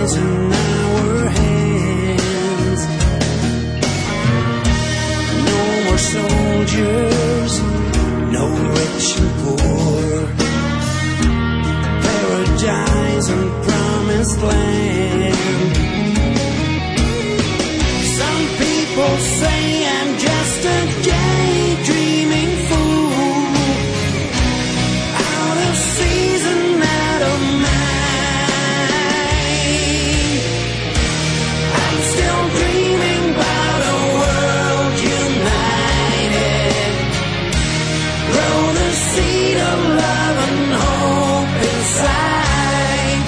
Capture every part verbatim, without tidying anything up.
guns in our hands. No more soldiers, no rich and poor. Paradise and promised land. Some people say I'm just a daydreaming fool, out of season, out of mind. I'm still dreaming about a world united. Grow the seed of love and hope inside.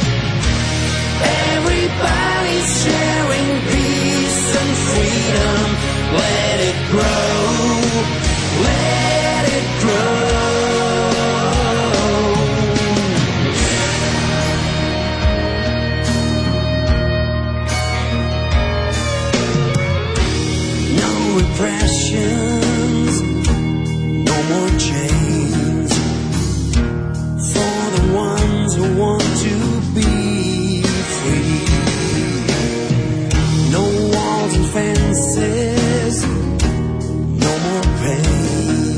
Everybody's sharing peace and freedom. Let it grow, let it grow. No repressions, no more chains, for the ones who want to be free. No walls and fences, no more pain.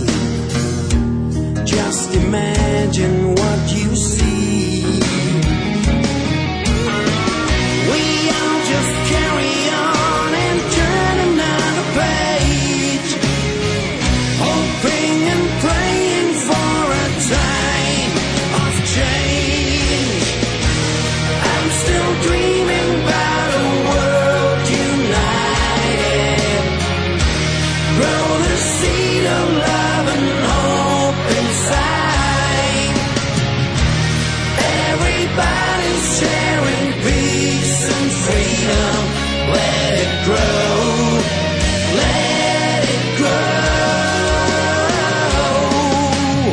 Just imagine what you see. We all just carry on and turn another page, hoping and praying for a time of change. I'm still dreaming about a world united. Grow the seed of love and hope inside. Everybody's sharing peace and freedom. Let it grow, let it grow.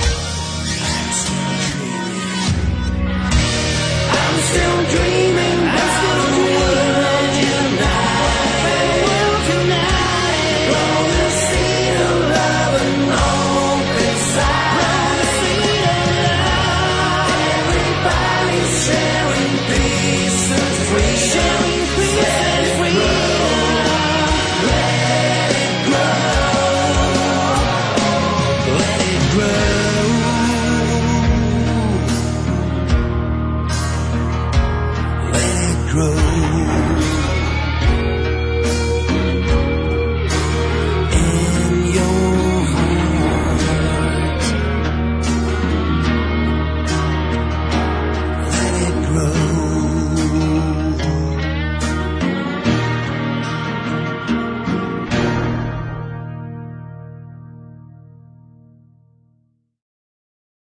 I'm still dreaming about a world united. Grow the seed of love and hope inside. Everybody's sharing peace and freedom. Let it grow, let it grow, let it grow, let it grow.